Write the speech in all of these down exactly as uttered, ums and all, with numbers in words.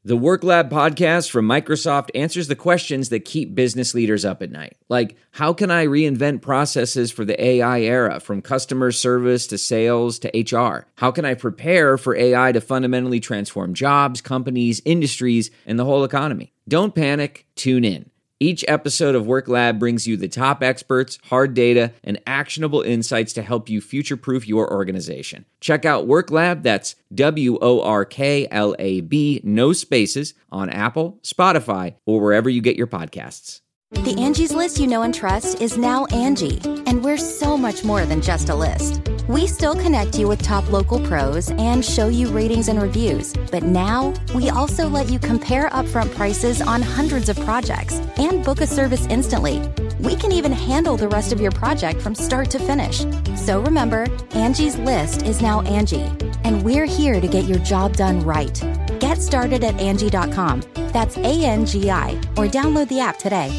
The Work Lab podcast from Microsoft answers the questions that keep business leaders up at night. Like, how can I reinvent processes for the A I era, from customer service to sales to H R? How can I prepare for A I to fundamentally transform jobs, companies, industries, and the whole economy? Don't panic, tune in. Each episode of Work Lab brings you the top experts, hard data, and actionable insights to help you future-proof your organization. Check out Work Lab, that's W O R K L A B, no spaces, on Apple, Spotify, or wherever you get your podcasts. The Angie's List you know and trust is now Angie, and we're so much more than just a list. We still connect you with top local pros and show you ratings and reviews, but now we also let you compare upfront prices on hundreds of projects and book a service instantly. We can even handle the rest of your project from start to finish. So remember, Angie's List is now Angie, and we're here to get your job done right. Get started at Angie dot com. That's A N G I, or download the app today.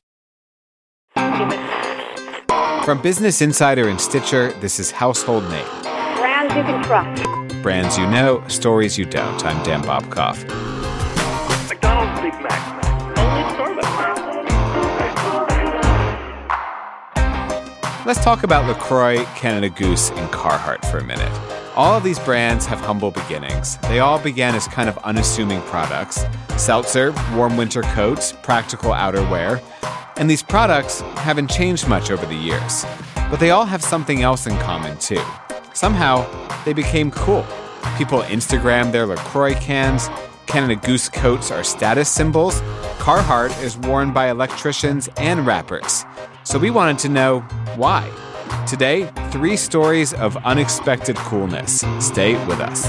From Business Insider and Stitcher, this is Household Name. Brands you can trust. Brands you know, stories you don't. I'm Dan Bobkoff. McDonald's Big Mac. Only Starbucks. Let's talk about LaCroix, Canada Goose, and Carhartt for a minute. All of these brands have humble beginnings. They all began as kind of unassuming products. Seltzer, warm winter coats, practical outerwear. And these products haven't changed much over the years. But they all have something else in common, too. Somehow, they became cool. People Instagram their LaCroix cans. Canada Goose coats are status symbols. Carhartt is worn by electricians and rappers. So we wanted to know why. Today, three stories of unexpected coolness. Stay with us.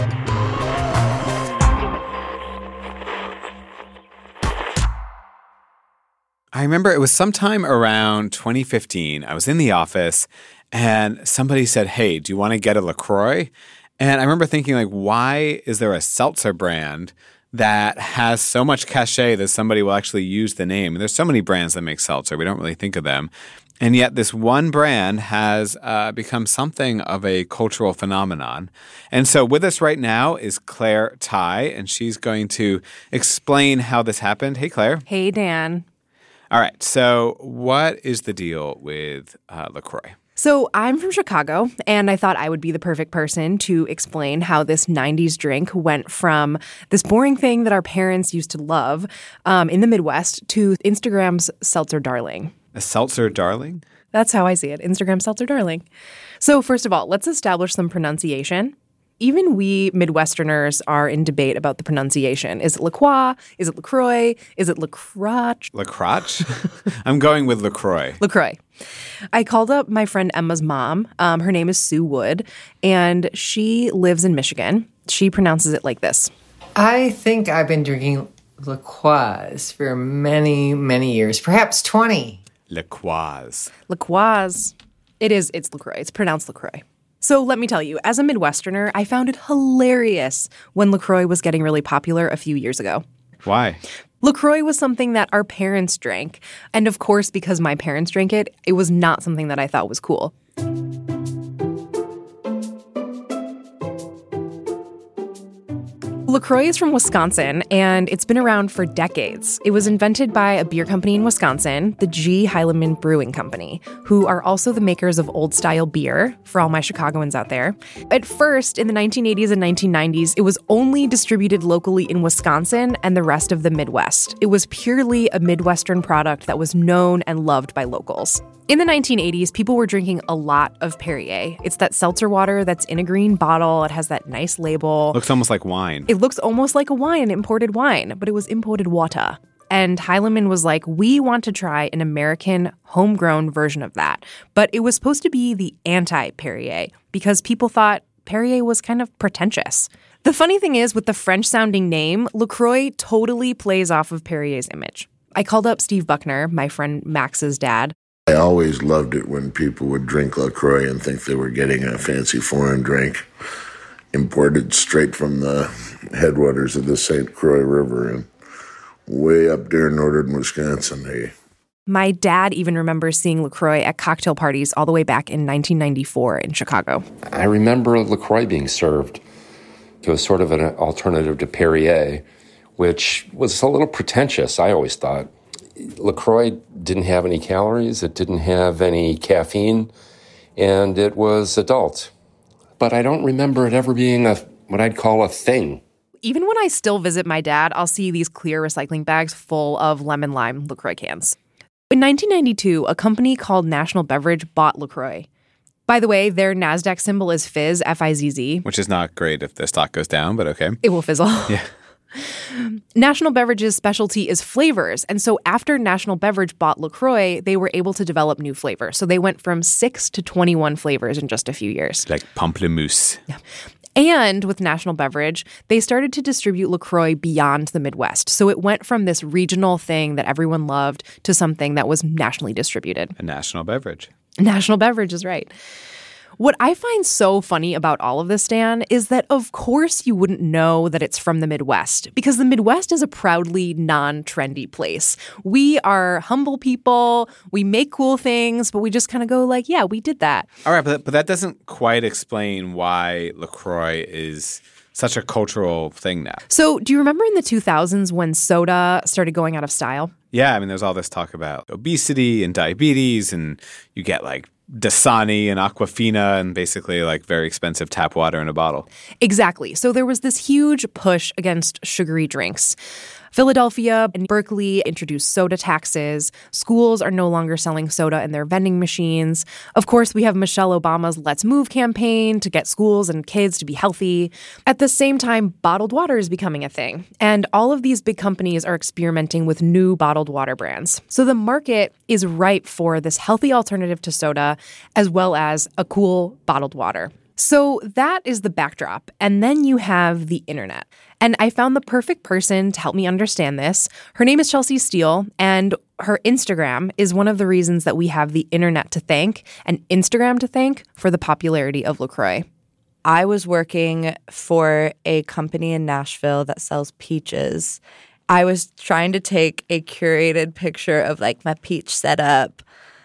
I remember it was sometime around twenty fifteen. I was in the office and somebody said, hey, do you want to get a LaCroix? And I remember thinking, like, why is there a seltzer brand that has so much cachet that somebody will actually use the name? And there's so many brands that make seltzer. We don't really think of them. And yet this one brand has uh, become something of a cultural phenomenon. And so with us right now is Claire Tighe, and she's going to explain how this happened. Hey, Claire. Hey, Dan. All right. So what is the deal with uh, LaCroix? So I'm from Chicago, and I thought I would be the perfect person to explain how this nineties drink went from this boring thing that our parents used to love um, in the Midwest to Instagram's seltzer darling. A seltzer darling? That's how I see it. Instagram seltzer darling. So first of all, let's establish some pronunciation. Even we Midwesterners are in debate about the pronunciation. Is it LaCroix? Is it LaCroix? Is it LaCroix? LaCroix? I'm going with LaCroix. LaCroix. I called up my friend Emma's mom. Um, her name is Sue Wood, and she lives in Michigan. She pronounces it like this. I think I've been drinking LaCroix for many, many years, perhaps twenty. LaCroix. LaCroix. It is. It's LaCroix. It's pronounced LaCroix. So let me tell you, as a Midwesterner, I found it hilarious when LaCroix was getting really popular a few years ago. Why? LaCroix was something that our parents drank. And of course, because my parents drank it, it was not something that I thought was cool. LaCroix is from Wisconsin, and it's been around for decades. It was invented by a beer company in Wisconsin, the G. Heilemann Brewing Company, who are also the makers of old-style beer, for all my Chicagoans out there. At first, in the nineteen eighties and nineteen nineties, it was only distributed locally in Wisconsin and the rest of the Midwest. It was purely a Midwestern product that was known and loved by locals. In the nineteen eighties, people were drinking a lot of Perrier. It's that seltzer water that's in a green bottle. It has that nice label. Looks almost like wine. It looks almost like a wine, imported wine, but it was imported water. And Heilemann was like, we want to try an American homegrown version of that. But it was supposed to be the anti-Perrier because people thought Perrier was kind of pretentious. The funny thing is, with the French-sounding name, LaCroix totally plays off of Perrier's image. I called up Steve Buckner, my friend Max's dad. I always loved it when people would drink LaCroix and think they were getting a fancy foreign drink imported straight from the headwaters of the Saint Croix River and way up there in northern Wisconsin. Hey. My dad even remembers seeing LaCroix at cocktail parties all the way back in nineteen ninety-four in Chicago. I remember LaCroix being served to a sort of an alternative to Perrier, which was a little pretentious, I always thought. LaCroix didn't have any calories, it didn't have any caffeine, and it was adult. But I don't remember it ever being a what I'd call a thing. Even when I still visit my dad, I'll see these clear recycling bags full of lemon lime LaCroix cans. In nineteen ninety-two, a company called National Beverage bought LaCroix. By the way, their NASDAQ symbol is Fizz, F I Z Z. Which is not great if the stock goes down, but okay. It will fizzle. Yeah. National Beverage's specialty is flavors. And so after National Beverage bought LaCroix, they were able to develop new flavors. So they went from six to twenty-one flavors in just a few years. Like pamplemousse. Yeah. And with National Beverage, they started to distribute LaCroix beyond the Midwest. So it went from this regional thing that everyone loved to something that was nationally distributed. A national beverage. National Beverage is right. What I find so funny about all of this, Dan, is that of course you wouldn't know that it's from the Midwest, because the Midwest is a proudly non-trendy place. We are humble people, we make cool things, but we just kind of go like, yeah, we did that. All right, but, but that doesn't quite explain why LaCroix is such a cultural thing now. So do you remember in the two thousands when soda started going out of style? Yeah, I mean, there's all this talk about obesity and diabetes, and you get like Dasani and Aquafina and basically like very expensive tap water in a bottle. Exactly. So there was this huge push against sugary drinks. Philadelphia and Berkeley introduced soda taxes. Schools are no longer selling soda in their vending machines. Of course, we have Michelle Obama's Let's Move campaign to get schools and kids to be healthy. At the same time, bottled water is becoming a thing. And all of these big companies are experimenting with new bottled water brands. So the market is ripe for this healthy alternative to soda, as well as a cool bottled water. So that is the backdrop. And then you have the internet. And I found the perfect person to help me understand this. Her name is Chelsea Steele, and her Instagram is one of the reasons that we have the internet to thank and Instagram to thank for the popularity of LaCroix. I was working for a company in Nashville that sells peaches. I was trying to take a curated picture of like my peach setup,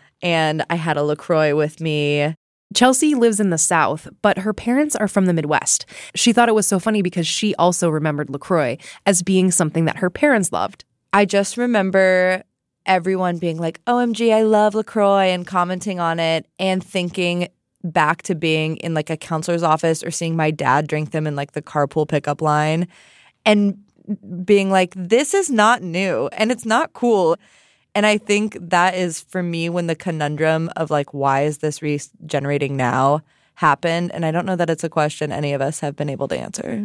and I had a LaCroix with me. Chelsea lives in the South, but her parents are from the Midwest. She thought it was so funny because she also remembered LaCroix as being something that her parents loved. I just remember everyone being like, O M G, I love LaCroix, and commenting on it, and thinking back to being in like a counselor's office or seeing my dad drink them in like the carpool pickup line and being like, this is not new and it's not cool. And I think that is, for me, when the conundrum of, like, why is this regenerating now happened. And I don't know that it's a question any of us have been able to answer.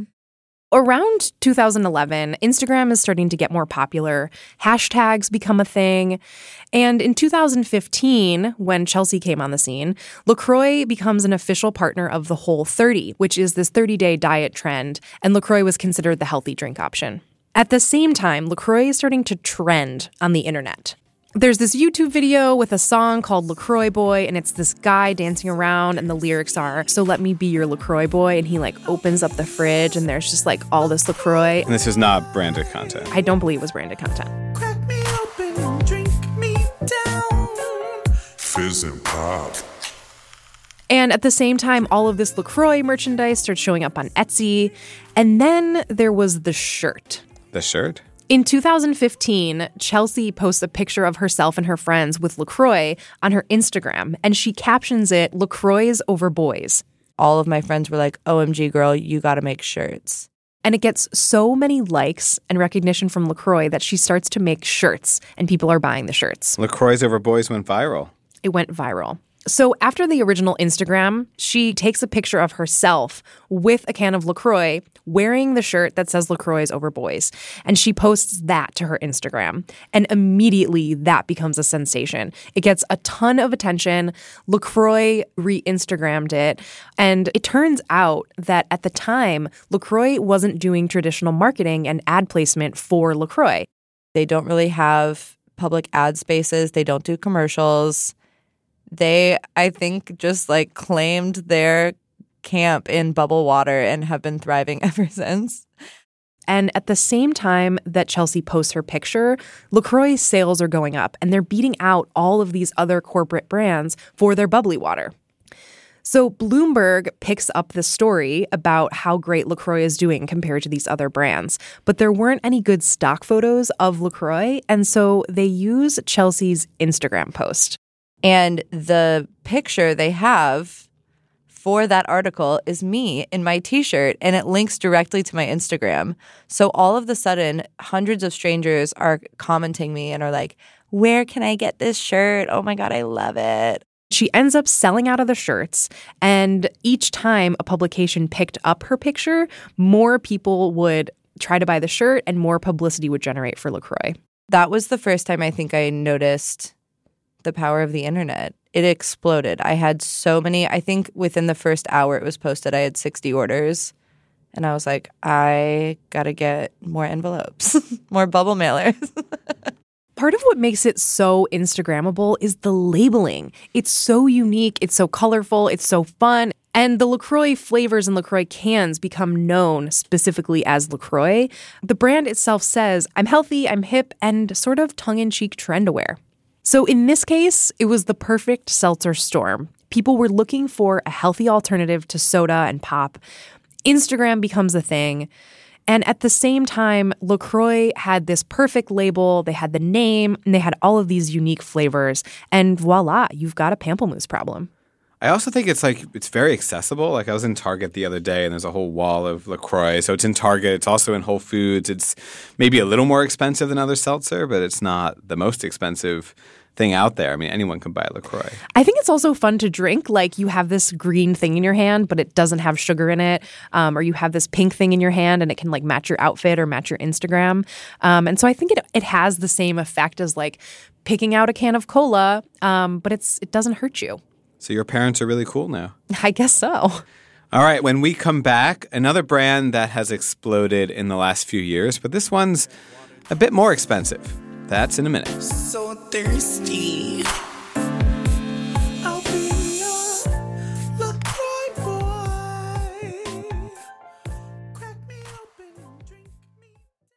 Around two thousand eleven, Instagram is starting to get more popular. Hashtags become a thing. And in two thousand fifteen, when Chelsea came on the scene, LaCroix becomes an official partner of the Whole thirty, which is this thirty-day diet trend. And LaCroix was considered the healthy drink option. At the same time, LaCroix is starting to trend on the internet. There's this YouTube video with a song called LaCroix Boy, and it's this guy dancing around, and the lyrics are, so let me be your LaCroix boy, and he like opens up the fridge, and there's just like all this LaCroix. And this is not branded content. I don't believe it was branded content. Crack me open, drink me down. Fizz and pop. And at the same time, all of this LaCroix merchandise starts showing up on Etsy. And then there was the shirt. The shirt? In two thousand fifteen, Chelsea posts a picture of herself and her friends with LaCroix on her Instagram, and she captions it, LaCroix over boys. All of my friends were like, O M G, girl, you gotta make shirts. And it gets so many likes and recognition from LaCroix that she starts to make shirts, and people are buying the shirts. LaCroix over boys went viral. It went viral. So after the original Instagram, she takes a picture of herself with a can of LaCroix wearing the shirt that says LaCroix over boys. And she posts that to her Instagram. And immediately that becomes a sensation. It gets a ton of attention. LaCroix re-Instagrammed it. And it turns out that at the time, LaCroix wasn't doing traditional marketing and ad placement for LaCroix. They don't really have public ad spaces. They don't do commercials. They, I think, just like claimed their camp in bubble water and have been thriving ever since. And at the same time that Chelsea posts her picture, LaCroix's sales are going up and they're beating out all of these other corporate brands for their bubbly water. So Bloomberg picks up the story about how great LaCroix is doing compared to these other brands. But there weren't any good stock photos of LaCroix, and so they use Chelsea's Instagram post. And the picture they have for that article is me in my T-shirt, and it links directly to my Instagram. So all of a sudden, hundreds of strangers are commenting me and are like, where can I get this shirt? Oh my God, I love it. She ends up selling out of the shirts, and each time a publication picked up her picture, more people would try to buy the shirt and more publicity would generate for LaCroix. That was the first time I think I noticed the power of the internet. It exploded. I had so many, I think within the first hour it was posted, I had sixty orders. And I was like, I gotta get more envelopes, more bubble mailers. Part of what makes it so Instagrammable is the labeling. It's so unique, it's so colorful, it's so fun. And the LaCroix flavors and LaCroix cans become known specifically as LaCroix. The brand itself says, I'm healthy, I'm hip, and sort of tongue-in-cheek trend-aware. So in this case, it was the perfect seltzer storm. People were looking for a healthy alternative to soda and pop. Instagram becomes a thing. And at the same time, LaCroix had this perfect label, they had the name, and they had all of these unique flavors. And voila, you've got a pamplemousse problem. I also think it's like it's very accessible. Like I was in Target the other day and there's a whole wall of LaCroix. So it's in Target. It's also in Whole Foods. It's maybe a little more expensive than other seltzer, but it's not the most expensive thing out there. I mean, anyone can buy LaCroix. I think it's also fun to drink. Like you have this green thing in your hand, but it doesn't have sugar in it. Um, or you have this pink thing in your hand and it can like match your outfit or match your Instagram. Um, and so I think it it has the same effect as like picking out a can of cola, um, but it's it doesn't hurt you. So your parents are really cool now. I guess so. All right, when we come back, another brand that has exploded in the last few years, but this one's a bit more expensive. That's in a minute. So thirsty. I'll be your LaCroix boy. Crack me open, drink me.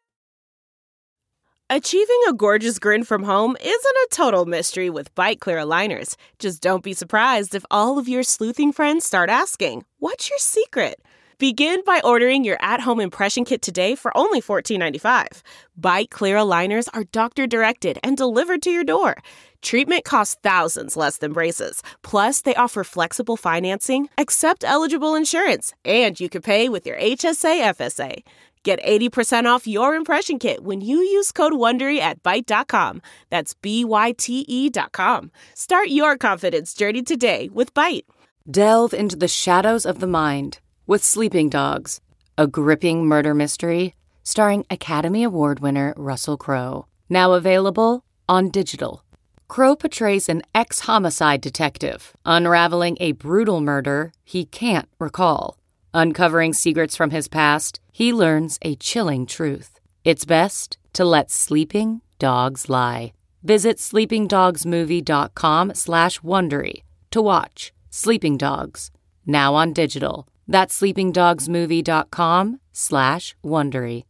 Achieving a gorgeous grin from home isn't a total mystery with Byte Clear aligners. Just don't be surprised if all of your sleuthing friends start asking, what's your secret? Begin by ordering your at-home impression kit today for only fourteen ninety-five. Byte Clear aligners are doctor-directed and delivered to your door. Treatment costs thousands less than braces. Plus, they offer flexible financing, accept eligible insurance, and you can pay with your H S A F S A. Get eighty percent off your impression kit when you use code WONDERY at byte dot com. That's B Y T E dot com. Start your confidence journey today with Byte. Delve into the shadows of the mind with Sleeping Dogs, a gripping murder mystery starring Academy Award winner Russell Crowe. Now available on digital. Crowe portrays an ex-homicide detective unraveling a brutal murder he can't recall. Uncovering secrets from his past, he learns a chilling truth. It's best to let sleeping dogs lie. Visit sleepingdogsmovie.com slash Wondery to watch Sleeping Dogs, now on digital. That's sleepingdogsmovie.com slash Wondery.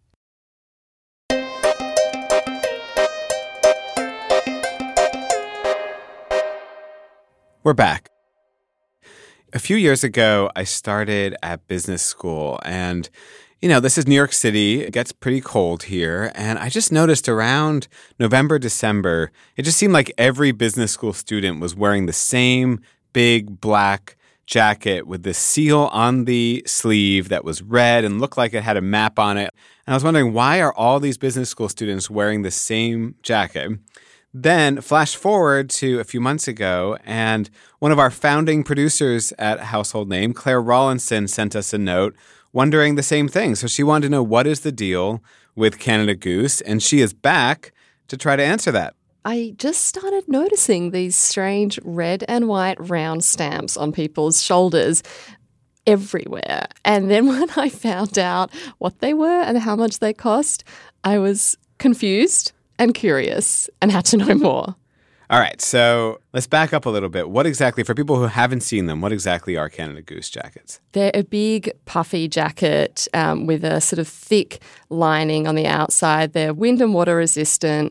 We're back. A few years ago, I started at business school, and, you know, this is New York City. It gets pretty cold here, and I just noticed around November, December, it just seemed like every business school student was wearing the same big black jacket with the seal on the sleeve that was red and looked like it had a map on it. And I was wondering, why are all these business school students wearing the same jacket? Then flash forward to a few months ago, and one of our founding producers at Household Name, Claire Rawlinson, sent us a note wondering the same thing. So she wanted to know, what is the deal with Canada Goose? And she is back to try to answer that. I just started noticing these strange red and white round stamps on people's shoulders everywhere. And then when I found out what they were and how much they cost, I was confused and curious and had to know more. All right, so let's back up a little bit. What exactly, for people who haven't seen them, what exactly are Canada Goose jackets? They're a big puffy jacket um, with a sort of thick lining on the outside. They're wind and water resistant.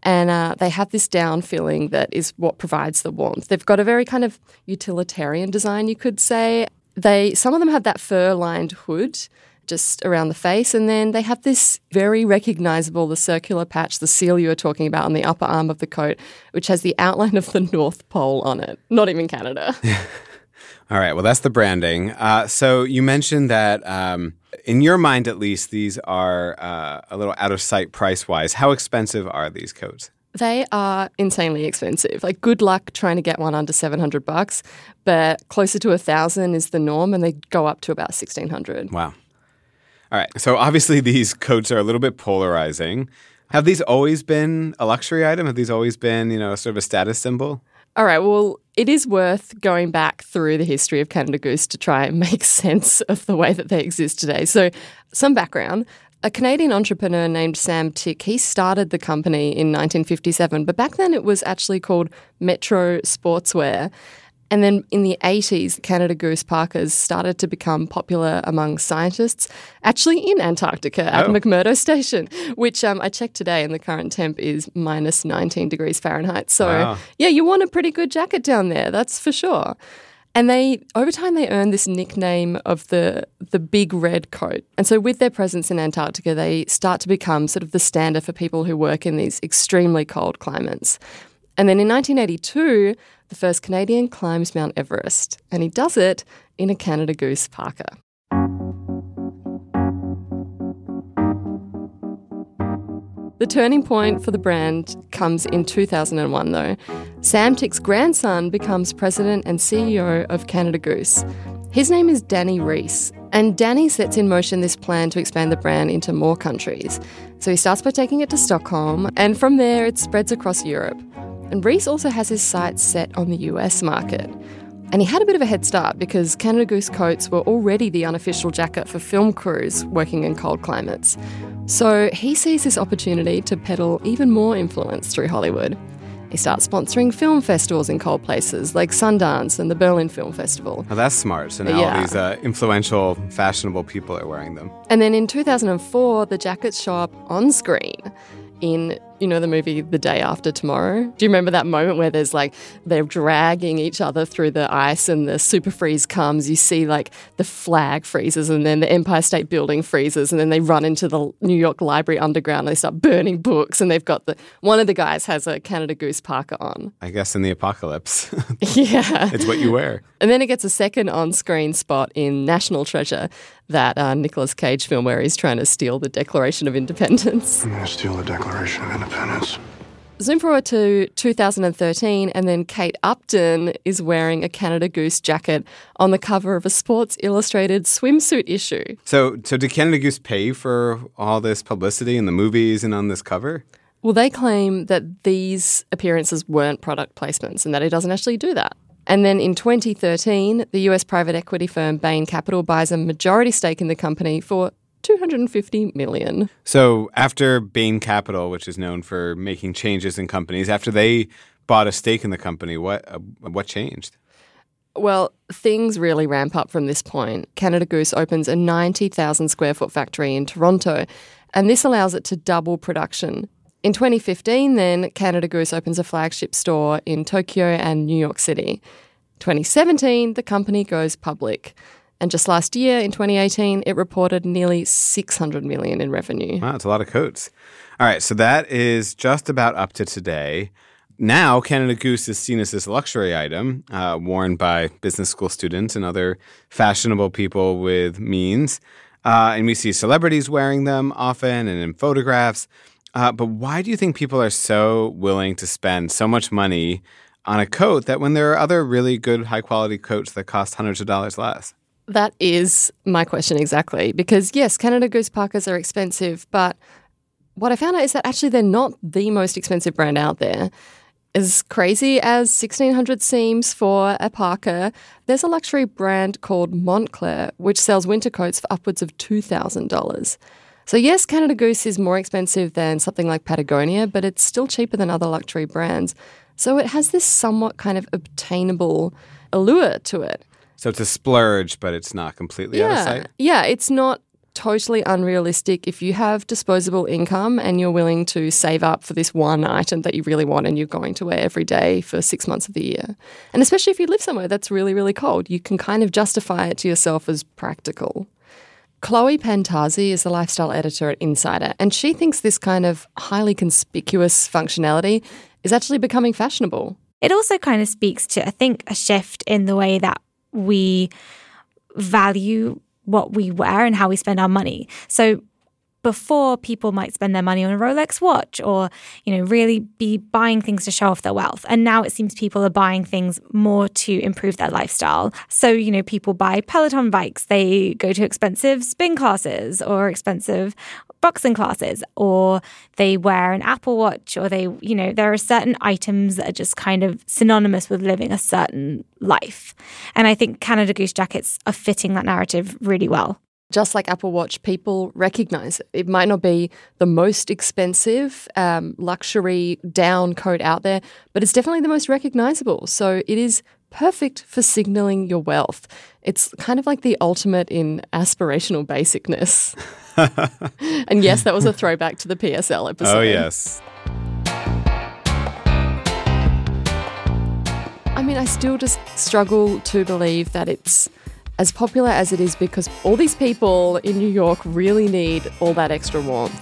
And uh, they have this down filling that is what provides the warmth. They've got a very kind of utilitarian design, you could say. They Some of them have that fur-lined hood just around the face, and then they have this very recognizable, the circular patch, the seal you were talking about on the upper arm of the coat, which has the outline of the North Pole on it. Not even Canada. All right, well, that's the branding. Uh, so you mentioned that, um, in your mind at least, these are uh, a little out of sight price-wise. How expensive are these coats? They are insanely expensive. Like, good luck trying to get one under seven hundred bucks, but closer to one thousand is the norm, and they go up to about sixteen hundred. Wow. All right. So obviously these coats are a little bit polarizing. Have these always been a luxury item? Have these always been, you know, sort of a status symbol? All right. Well, it is worth going back through the history of Canada Goose to try and make sense of the way that they exist today. So some background. A Canadian entrepreneur named Sam Tick, he started the company in nineteen fifty-seven, but back then it was actually called Metro Sportswear. And then in the eighties, Canada Goose parkas started to become popular among scientists, actually in Antarctica at oh. McMurdo Station, which um, I checked today and the current temp is minus nineteen degrees Fahrenheit. So wow. yeah, you want a pretty good jacket down there, that's for sure. And they, over time, they earned this nickname of the the big red coat. And so with their presence in Antarctica, they start to become sort of the standard for people who work in these extremely cold climates. And then in nineteen eighty-two, the first Canadian climbs Mount Everest, and he does it in a Canada Goose parka. The turning point for the brand comes in two thousand one, though. Sam Tick's grandson becomes president and C E O of Canada Goose. His name is Danny Rees, and Danny sets in motion this plan to expand the brand into more countries. So he starts by taking it to Stockholm, and from there it spreads across Europe. And Rees also has his sights set on the U S market. And he had a bit of a head start because Canada Goose coats were already the unofficial jacket for film crews working in cold climates. So he sees this opportunity to peddle even more influence through Hollywood. He starts sponsoring film festivals in cold places like Sundance and the Berlin Film Festival. Oh, that's smart. So now Yeah. all these uh, influential, fashionable people are wearing them. And then in two thousand four, the jackets show up on screen in, you know, the movie The Day After Tomorrow. Do you remember that moment where there's like, they're dragging each other through the ice and the super freeze comes, you see like the flag freezes and then the Empire State Building freezes and then they run into the New York Library underground and they start burning books and they've got the, one of the guys has a Canada Goose parka on. I guess in the apocalypse. Yeah. It's what you wear. And then it gets a second on-screen spot in National Treasure, that uh, Nicolas Cage film where he's trying to steal the Declaration of Independence. I'm going to steal the Declaration of Independence. Zoom forward to two thousand thirteen, and then Kate Upton is wearing a Canada Goose jacket on the cover of a Sports Illustrated swimsuit issue. So, so did Canada Goose pay for all this publicity in the movies and on this cover? Well, they claim that these appearances weren't product placements and that it doesn't actually do that. And then in twenty thirteen, the U S private equity firm Bain Capital buys a majority stake in the company for two hundred fifty million dollars. So after Bain Capital, which is known for making changes in companies, after they bought a stake in the company, what uh, what changed? Well, things really ramp up from this point. Canada Goose opens a ninety thousand square foot factory in Toronto, and this allows it to double production. In twenty fifteen, then, Canada Goose opens a flagship store in Tokyo and New York City. twenty seventeen, the company goes public. And just last year, in twenty eighteen, it reported nearly six hundred million dollars in revenue. Wow, it's a lot of coats. All right, so that is just about up to today. Now, Canada Goose is seen as this luxury item uh, worn by business school students and other fashionable people with means. Uh, and we see celebrities wearing them often and in photographs. Uh, but why do you think people are so willing to spend so much money on a coat that when there are other really good high-quality coats that cost hundreds of dollars less? That is my question exactly. Because, yes, Canada Goose parkas are expensive, but what I found out is that actually they're not the most expensive brand out there. As crazy as sixteen hundred seems for a parka, there's a luxury brand called Montclair, which sells winter coats for upwards of two thousand dollars. So yes, Canada Goose is more expensive than something like Patagonia, but it's still cheaper than other luxury brands. So it has this somewhat kind of obtainable allure to it. So it's a splurge, but it's not completely yeah. out of sight? Yeah, it's not totally unrealistic if you have disposable income and you're willing to save up for this one item that you really want and you're going to wear every day for six months of the year. And especially if you live somewhere that's really, really cold, you can kind of justify it to yourself as practical. Chloe Pantazzi is the lifestyle editor at Insider, and she thinks this kind of highly conspicuous functionality is actually becoming fashionable. It also kind of speaks to, I think, a shift in the way that we value what we wear and how we spend our money. So before, people might spend their money on a Rolex watch or, you know, really be buying things to show off their wealth. And now it seems people are buying things more to improve their lifestyle. So, you know, people buy Peloton bikes, they go to expensive spin classes or expensive boxing classes, or they wear an Apple Watch, or they, you know, there are certain items that are just kind of synonymous with living a certain life. And I think Canada Goose jackets are fitting that narrative really well. Just like Apple Watch, people recognize it. It might not be the most expensive um, luxury down coat out there, but it's definitely the most recognizable. So it is perfect for signaling your wealth. It's kind of like the ultimate in aspirational basicness. And yes, that was a throwback to the P S L episode. Oh, yes. I mean, I still just struggle to believe that it's as popular as it is because all these people in New York really need all that extra warmth.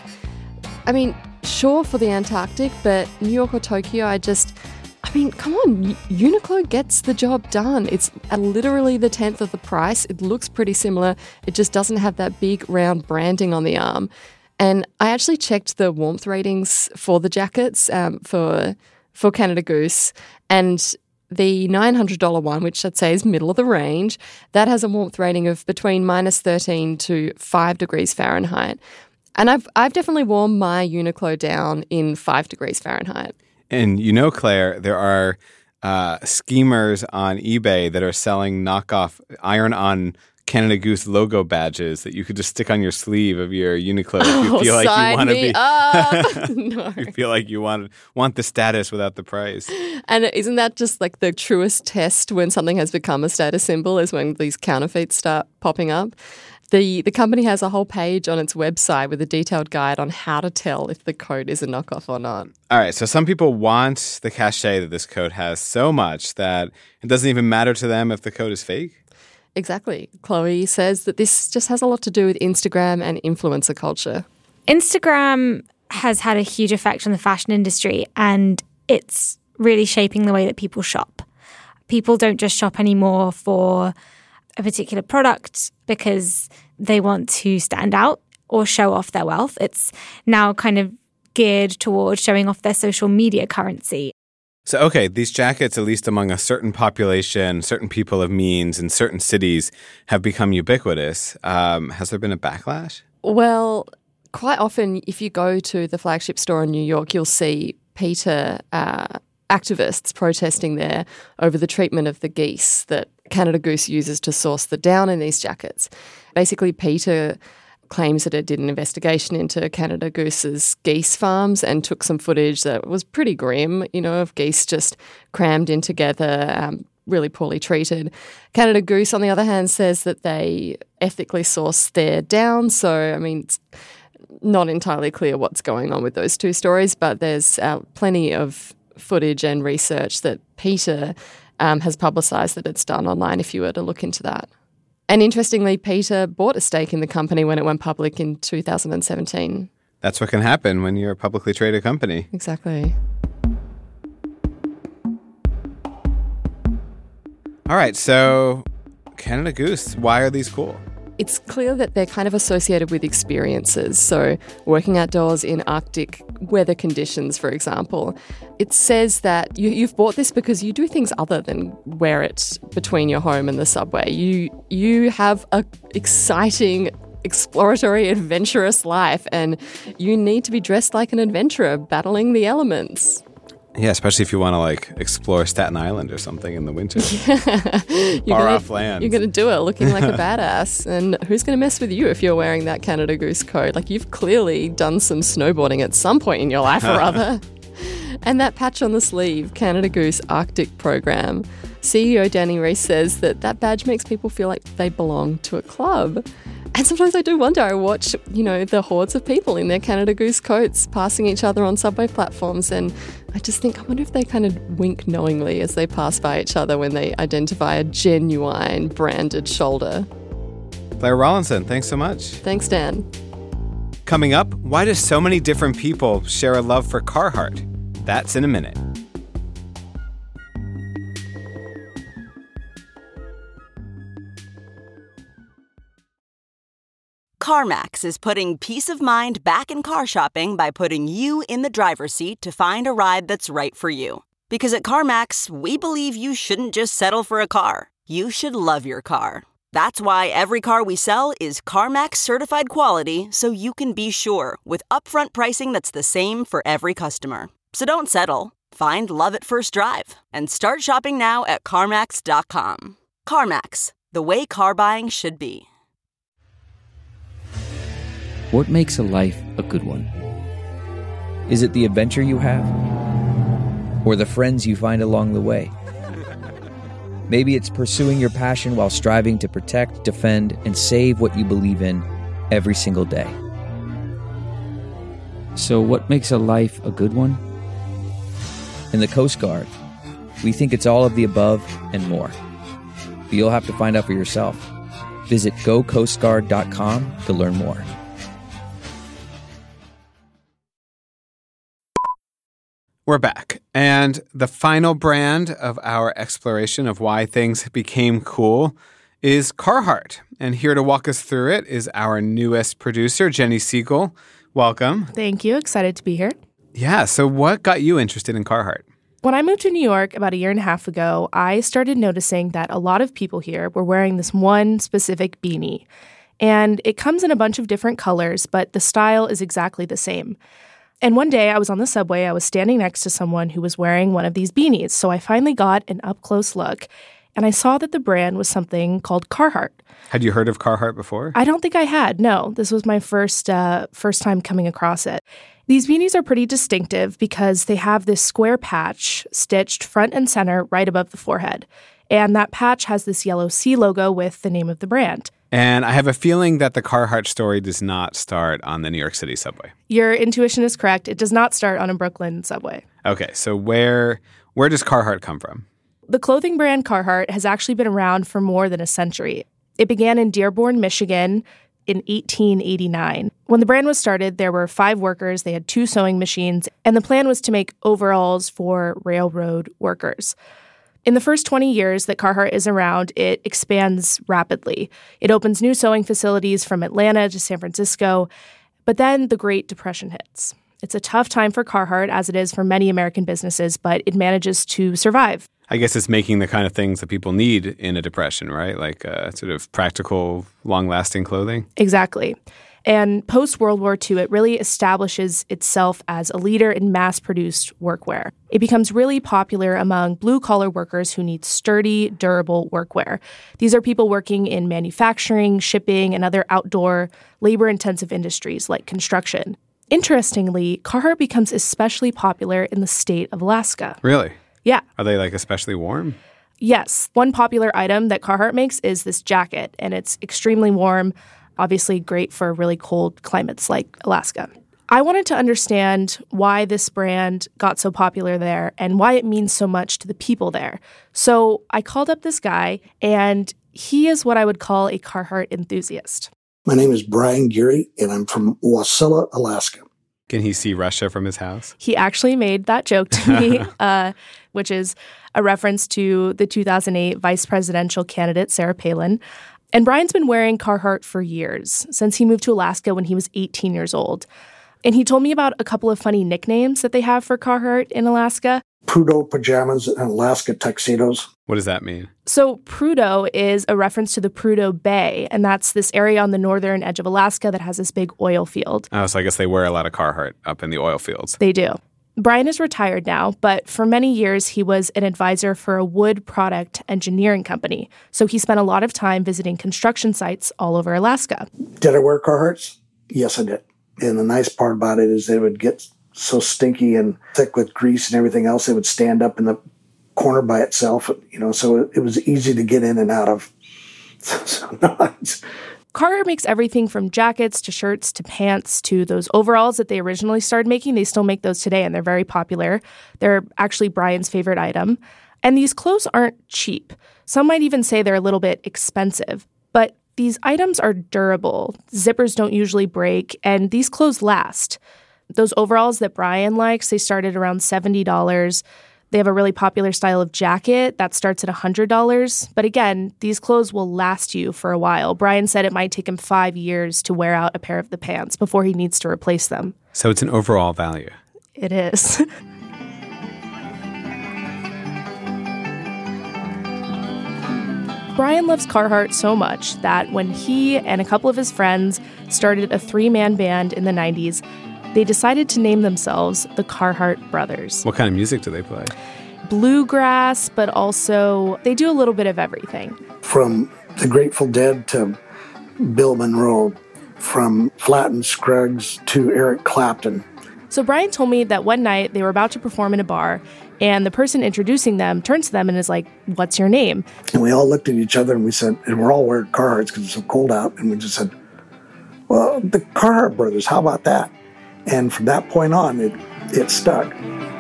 I mean, sure for the Antarctic, but New York or Tokyo, I just, I mean, come on, Uniqlo gets the job done. It's at literally the tenth of the price. It looks pretty similar. It just doesn't have that big round branding on the arm. And I actually checked the warmth ratings for the jackets um, for for Canada Goose, and the nine hundred dollars one, which I'd say is middle of the range, that has a warmth rating of between minus thirteen to five degrees Fahrenheit. And I've I've definitely worn my Uniqlo down in five degrees Fahrenheit. And you know, Claire, there are uh, schemers on eBay that are selling knockoff iron-on Canada Goose logo badges that you could just stick on your sleeve of your Uniqlo if you oh, feel like you want to be. Up. No. You feel like you want want the status without the price. And isn't that just like the truest test when something has become a status symbol is when these counterfeits start popping up? The the company has a whole page on its website with a detailed guide on how to tell if the coat is a knockoff or not. All right, so some people want the cachet that this coat has so much that it doesn't even matter to them if the coat is fake. Exactly. Chloe says that this just has a lot to do with Instagram and influencer culture. Instagram has had a huge effect on the fashion industry, and it's really shaping the way that people shop. People don't just shop anymore for a particular product because they want to stand out or show off their wealth. It's now kind of geared towards showing off their social media currency. So, okay, these jackets, at least among a certain population, certain people of means in certain cities, have become ubiquitous. Um, has there been a backlash? Well, quite often, if you go to the flagship store in New York, you'll see PETA uh, activists protesting there over the treatment of the geese that Canada Goose uses to source the down in these jackets. Basically, PETA claims that it did an investigation into Canada Goose's geese farms and took some footage that was pretty grim, you know, of geese just crammed in together, um, really poorly treated. Canada Goose, on the other hand, says that they ethically source their down. So, I mean, it's not entirely clear what's going on with those two stories, but there's uh, plenty of footage and research that PETA um, has publicised that it's done online if you were to look into that. And interestingly, PETA bought a stake in the company when it went public in two thousand seventeen. That's what can happen when you're a publicly traded company. Exactly. All right, so Canada Goose, why are these cool? It's clear that they're kind of associated with experiences. So working outdoors in Arctic weather conditions, for example. It says that you, you've bought this because you do things other than wear it between your home and the subway. You you have a exciting, exploratory, adventurous life, and you need to be dressed like an adventurer battling the elements. Yeah, especially if you want to like explore Staten Island or something in the winter. Yeah. You're Far gonna, off land. You're going to do it looking like a badass. And who's going to mess with you if you're wearing that Canada Goose coat? Like, you've clearly done some snowboarding at some point in your life or other. And that patch on the sleeve, Canada Goose Arctic Program. C E O Danny Reese says that that badge makes people feel like they belong to a club. And sometimes I do wonder, I watch, you know, the hordes of people in their Canada Goose coats passing each other on subway platforms, and I just think, I wonder if they kind of wink knowingly as they pass by each other when they identify a genuine branded shoulder. Blair Rawlinson, thanks so much. Thanks, Dan. Coming up, why do so many different people share a love for Carhartt? That's in a minute. CarMax is putting peace of mind back in car shopping by putting you in the driver's seat to find a ride that's right for you. Because at CarMax, we believe you shouldn't just settle for a car. You should love your car. That's why every car we sell is CarMax certified quality, so you can be sure with upfront pricing that's the same for every customer. So don't settle. Find love at first drive and start shopping now at CarMax dot com. CarMax, the way car buying should be. What makes a life a good one? Is it the adventure you have? Or the friends you find along the way? Maybe it's pursuing your passion while striving to protect, defend, and save what you believe in every single day. So what makes a life a good one? In the Coast Guard, we think it's all of the above and more. But you'll have to find out for yourself. Visit go coast guard dot com to learn more. We're back, and the final brand of our exploration of why things became cool is Carhartt. And here to walk us through it is our newest producer, Jenny Siegel. Welcome. Thank you. Excited to be here. Yeah, so what got you interested in Carhartt? When I moved to New York about a year and a half ago, I started noticing that a lot of people here were wearing this one specific beanie. And it comes in a bunch of different colors, but the style is exactly the same. And one day I was on the subway, I was standing next to someone who was wearing one of these beanies. So I finally got an up-close look, and I saw that the brand was something called Carhartt. Had you heard of Carhartt before? I don't think I had, no. This was my first uh, first time coming across it. These beanies are pretty distinctive because they have this square patch stitched front and center right above the forehead. And that patch has this yellow C logo with the name of the brand. And I have a feeling that the Carhartt story does not start on the New York City subway. Your intuition is correct. It does not start on a Brooklyn subway. Okay, so where where does Carhartt come from? The clothing brand Carhartt has actually been around for more than a century. It began in Dearborn, Michigan in eighteen eighty-nine. When the brand was started, there were five workers, they had two sewing machines, and the plan was to make overalls for railroad workers. In the first twenty years that Carhartt is around, it expands rapidly. It opens new sewing facilities from Atlanta to San Francisco, but then the Great Depression hits. It's a tough time for Carhartt, as it is for many American businesses, but it manages to survive. I guess it's making the kind of things that people need in a depression, right? Like uh, sort of practical, long-lasting clothing. Exactly. And post-World War Two, it really establishes itself as a leader in mass-produced workwear. It becomes really popular among blue-collar workers who need sturdy, durable workwear. These are people working in manufacturing, shipping, and other outdoor, labor-intensive industries like construction. Interestingly, Carhartt becomes especially popular in the state of Alaska. Really? Yeah. Are they like especially warm? Yes. One popular item that Carhartt makes is this jacket, and it's extremely warm. Obviously great for really cold climates like Alaska. I wanted to understand why this brand got so popular there and why it means so much to the people there. So I called up this guy, and he is what I would call a Carhartt enthusiast. My name is Brian Geary, and I'm from Wasilla, Alaska. Can he see Russia from his house? He actually made that joke to me, uh, which is a reference to the two thousand eight vice presidential candidate, Sarah Palin. And Brian's been wearing Carhartt for years, since he moved to Alaska when he was eighteen years old. And he told me about a couple of funny nicknames that they have for Carhartt in Alaska. Prudhoe pajamas and Alaska tuxedos. What does that mean? So Prudhoe is a reference to the Prudhoe Bay, and that's this area on the northern edge of Alaska that has this big oil field. Oh, so I guess they wear a lot of Carhartt up in the oil fields. They do. Brian is retired now, but for many years he was an advisor for a wood product engineering company. So he spent a lot of time visiting construction sites all over Alaska. Did I wear Carhartts? Yes, I did. And the nice part about it is they would get so stinky and thick with grease and everything else, it would stand up in the corner by itself, you know, so it was easy to get in and out of. So, no, Carhartt makes everything from jackets to shirts to pants to those overalls that they originally started making. They still make those today, and they're very popular. They're actually Brian's favorite item. And these clothes aren't cheap. Some might even say they're a little bit expensive. But these items are durable. Zippers don't usually break, and these clothes last. Those overalls that Brian likes, they start at around seventy dollars. They have a really popular style of jacket that starts at one hundred dollars. But again, these clothes will last you for a while. Brian said it might take him five years to wear out a pair of the pants before he needs to replace them. So it's an overall value. It is. Brian loves Carhartt so much that when he and a couple of his friends started a three-man band in the nineties, they decided to name themselves the Carhartt Brothers. What kind of music do they play? Bluegrass, but also they do a little bit of everything. From the Grateful Dead to Bill Monroe, from Flatt and Scruggs to Eric Clapton. So Brian told me that one night they were about to perform in a bar, and the person introducing them turns to them and is like, "What's your name?" And we all looked at each other and we said, and we're all wearing Carhartts because it's so cold out, and we just said, "Well, the Carhartt Brothers, how about that?" And from that point on, it, it stuck.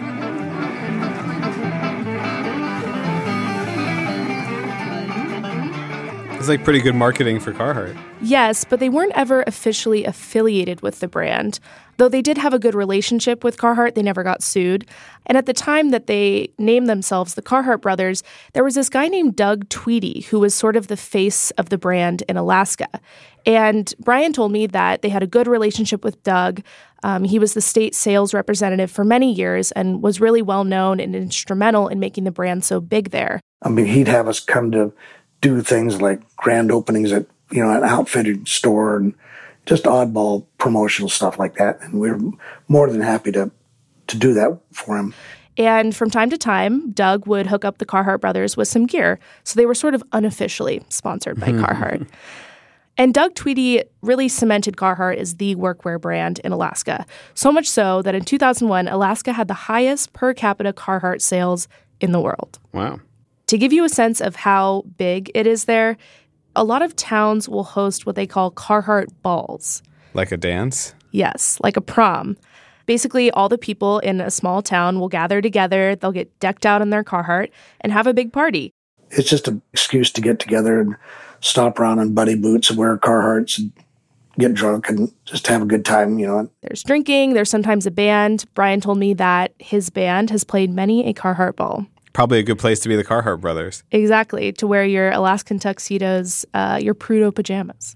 It's like pretty good marketing for Carhartt. Yes, but they weren't ever officially affiliated with the brand. Though they did have a good relationship with Carhartt, they never got sued. And at the time that they named themselves the Carhartt Brothers, there was this guy named Doug Tweedy, who was sort of the face of the brand in Alaska. And Brian told me that they had a good relationship with Doug. Um, he was the state sales representative for many years and was really well known and instrumental in making the brand so big there. I mean, he'd have us come to do things like grand openings at, you know, an outfitted store and just oddball promotional stuff like that. And we were more than happy to to do that for him. And from time to time, Doug would hook up the Carhartt Brothers with some gear. So they were sort of unofficially sponsored by Carhartt. And Doug Tweedy really cemented Carhartt as the workwear brand in Alaska. So much so that in two thousand one, Alaska had the highest per capita Carhartt sales in the world. Wow. To give you a sense of how big it is there, a lot of towns will host what they call Carhartt balls. Like a dance? Yes, like a prom. Basically, all the people in a small town will gather together, they'll get decked out in their Carhartt, and have a big party. It's just an excuse to get together and stop around in buddy boots and wear Carhartts and get drunk and just have a good time, you know. There's drinking, there's sometimes a band. Brian told me that his band has played many a Carhartt ball. Probably a good place to be the Carhartt Brothers. Exactly, to wear your Alaskan tuxedos, uh, your Prudo pajamas.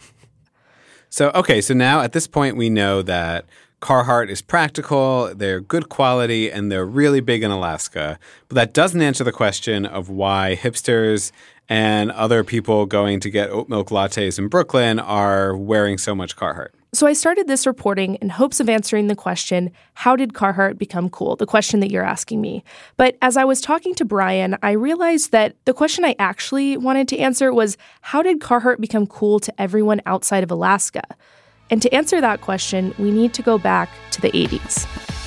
So, okay, so now at this point we know that Carhartt is practical, they're good quality, and they're really big in Alaska. But that doesn't answer the question of why hipsters and other people going to get oat milk lattes in Brooklyn are wearing so much Carhartt. So I started this reporting in hopes of answering the question, how did Carhartt become cool? The question that you're asking me. But as I was talking to Brian, I realized that the question I actually wanted to answer was, how did Carhartt become cool to everyone outside of Alaska? And to answer that question, we need to go back to the eighties.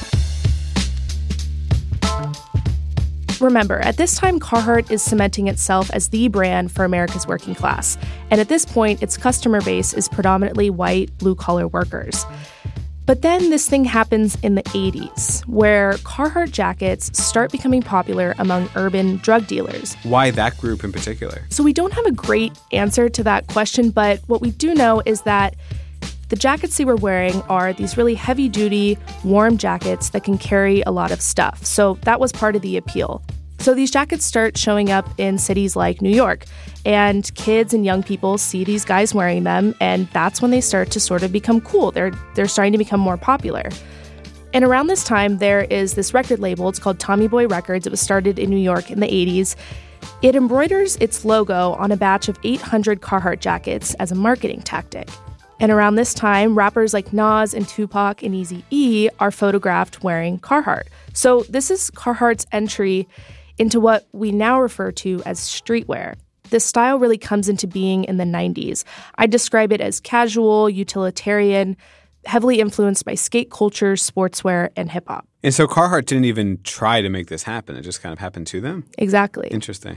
Remember, at this time, Carhartt is cementing itself as the brand for America's working class. And at this point, its customer base is predominantly white, blue-collar workers. But then this thing happens in the eighties, where Carhartt jackets start becoming popular among urban drug dealers. Why that group in particular? So we don't have a great answer to that question, but what we do know is that the jackets they were wearing are these really heavy-duty, warm jackets that can carry a lot of stuff. So that was part of the appeal. So these jackets start showing up in cities like New York, and kids and young people see these guys wearing them, and that's when they start to sort of become cool. They're they're starting to become more popular. And around this time, there is this record label. It's called Tommy Boy Records. It was started in New York in the eighties. It embroiders its logo on a batch of eight hundred Carhartt jackets as a marketing tactic. And around this time, rappers like Nas and Tupac and Eazy-E are photographed wearing Carhartt. So this is Carhartt's entry into what we now refer to as streetwear. This style really comes into being in the nineties. I describe it as casual, utilitarian, heavily influenced by skate culture, sportswear, and hip-hop. And so Carhartt didn't even try to make this happen. It just kind of happened to them? Exactly. Interesting.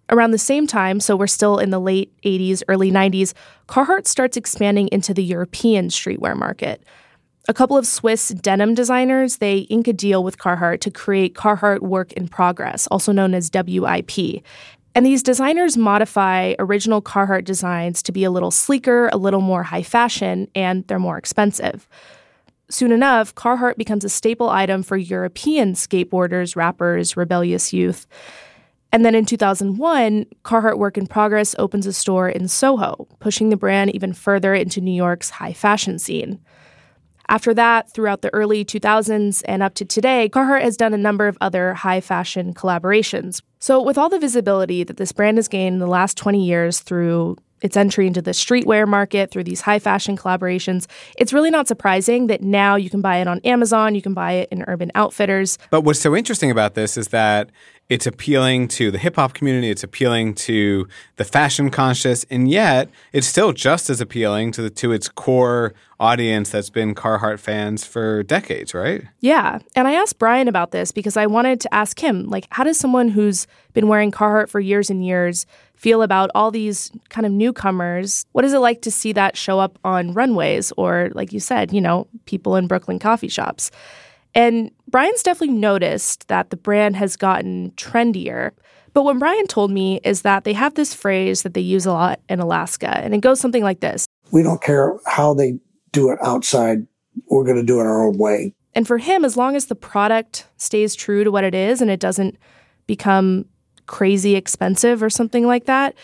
Around the same time, so we're still in the late eighties, early nineties, Carhartt starts expanding into the European streetwear market. A couple of Swiss denim designers, they ink a deal with Carhartt to create Carhartt Work in Progress, also known as W I P. And these designers modify original Carhartt designs to be a little sleeker, a little more high fashion, and they're more expensive. Soon enough, Carhartt becomes a staple item for European skateboarders, rappers, rebellious youth. And then in two thousand one, Carhartt Work in Progress opens a store in Soho, pushing the brand even further into New York's high fashion scene. After that, throughout the early two thousands and up to today, Carhartt has done a number of other high fashion collaborations. So with all the visibility that this brand has gained in the last twenty years through its entry into the streetwear market, through these high fashion collaborations, it's really not surprising that now you can buy it on Amazon, you can buy it in Urban Outfitters. But what's so interesting about this is that it's appealing to the hip-hop community, it's appealing to the fashion conscious, and yet it's still just as appealing to the, to its core audience that's been Carhartt fans for decades, right? Yeah. And I asked Brian about this because I wanted to ask him, like, how does someone who's been wearing Carhartt for years and years feel about all these kind of newcomers? What is it like to see that show up on runways or, like you said, you know, people in Brooklyn coffee shops? And Brian's definitely noticed that the brand has gotten trendier. But what Brian told me is that they have this phrase that they use a lot in Alaska, and it goes something like this. We don't care how they do it outside. We're going to do it our own way. And for him, as long as the product stays true to what it is and it doesn't become crazy expensive or something like that,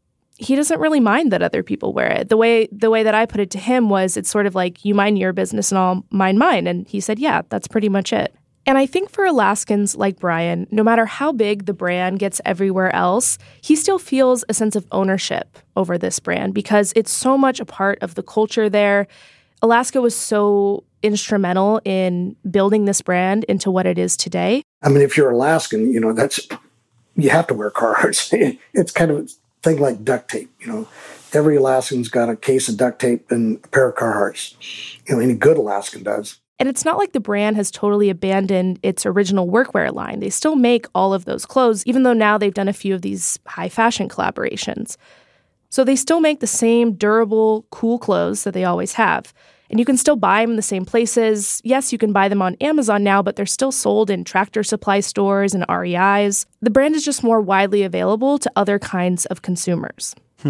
he doesn't really mind that other people wear it. The way the way that I put it to him was, it's sort of like, you mind your business and I'll mind mine. And he said, yeah, that's pretty much it. And I think for Alaskans like Brian, no matter how big the brand gets everywhere else, he still feels a sense of ownership over this brand because it's so much a part of the culture there. Alaska was so instrumental in building this brand into what it is today. I mean, if you're Alaskan, you know, that's, you have to wear Carhartt. It's kind of thing like duct tape, you know. Every Alaskan's got a case of duct tape and a pair of Carhartts. You know, any good Alaskan does. And it's not like the brand has totally abandoned its original workwear line. They still make all of those clothes, even though now they've done a few of these high fashion collaborations. So they still make the same durable, cool clothes that they always have. And you can still buy them in the same places. Yes, you can buy them on Amazon now, but they're still sold in Tractor Supply stores and R E Is. The brand is just more widely available to other kinds of consumers. Hmm.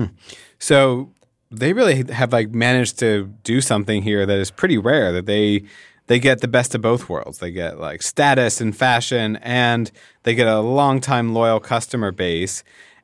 So they really have like managed to do something here that is pretty rare, that they they get the best of both worlds. They get like status and fashion, and they get a longtime loyal customer base,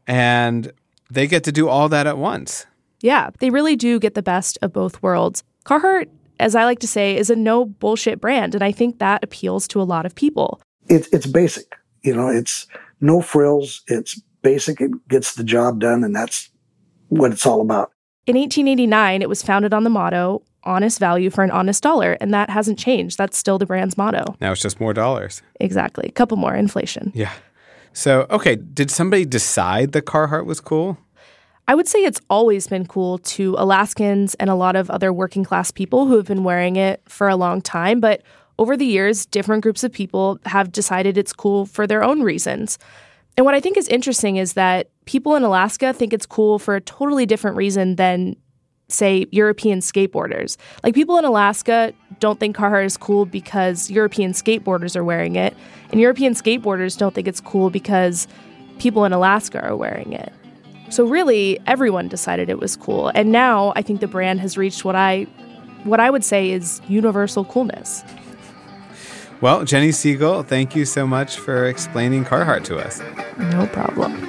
and they get to do all that at once. Yeah, they really do get the best of both worlds. Carhartt, as I like to say, is a no bullshit brand, and I think that appeals to a lot of people. It's it's basic, you know. It's no frills. It's basic. It gets the job done, and that's what it's all about. In eighteen eighty-nine, it was founded on the motto, honest value for an honest dollar, and that hasn't changed. That's still the brand's motto. Now it's just more dollars. Exactly. A couple more, inflation. Yeah. So, okay, did somebody decide that Carhartt was cool? I would say it's always been cool to Alaskans and a lot of other working class people who have been wearing it for a long time. But over the years, different groups of people have decided it's cool for their own reasons. And what I think is interesting is that people in Alaska think it's cool for a totally different reason than, say, European skateboarders. Like, people in Alaska don't think Carhartt is cool because European skateboarders are wearing it. And European skateboarders don't think it's cool because people in Alaska are wearing it. So really, everyone decided it was cool. And now I think the brand has reached what I what I would say is universal coolness. Well, Jenny Siegel, thank you so much for explaining Carhartt to us. No problem.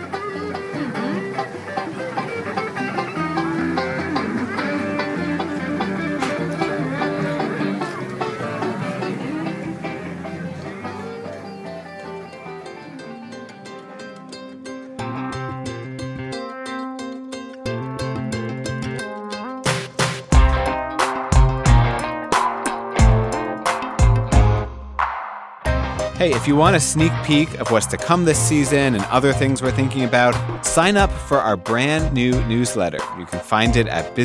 Hey, if you want a sneak peek of what's to come this season and other things we're thinking about, sign up for our brand new newsletter. You can find it at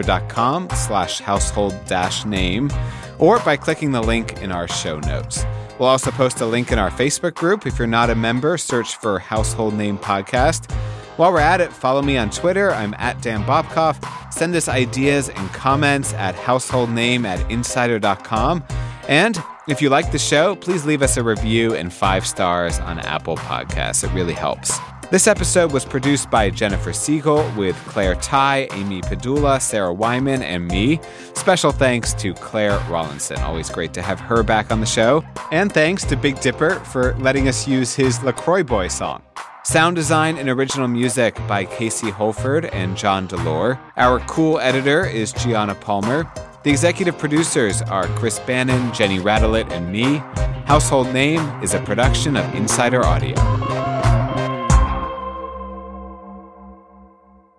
businessinsider.com slash household dash name or by clicking the link in our show notes. We'll also post a link in our Facebook group. If you're not a member, search for Household Name Podcast. While we're at it, follow me on Twitter. I'm at Dan Bobkoff. Send us ideas and comments at householdname at insider dot com. And if you like the show, please leave us a review and five stars on Apple Podcasts. It really helps. This episode was produced by Jennifer Siegel with Claire Ty, Amy Padula, Sarah Wyman, and me. Special thanks to Claire Rawlinson. Always great to have her back on the show. And thanks to Big Dipper for letting us use his LaCroix Boy song. Sound design and original music by Casey Holford and John Delore. Our cool editor is Gianna Palmer. The executive producers are Chris Bannon, Jenny Radelet, and me. Household Name is a production of Insider Audio.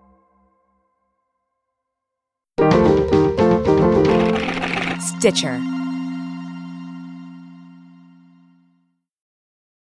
Stitcher.